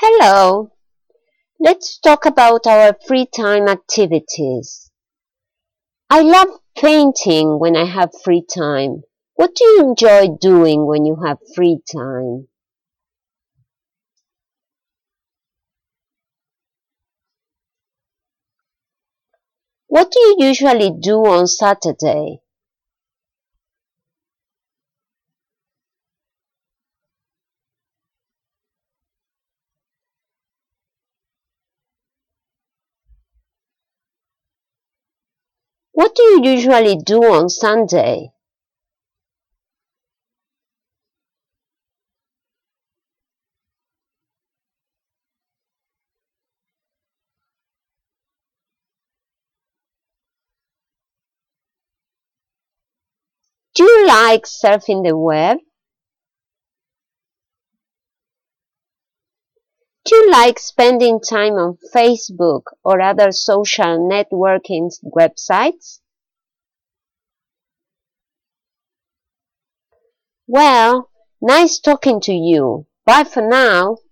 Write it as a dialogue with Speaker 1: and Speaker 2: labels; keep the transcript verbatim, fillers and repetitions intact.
Speaker 1: Hello, let's talk about our free time activities. I love painting when I have free time. What do you enjoy doing when you have free time? What do you usually do on Saturday? What do you usually do on Sunday? Do you like surfing the web? Do you like spending time on Facebook or other social networking websites? Well, nice talking to you. Bye for now.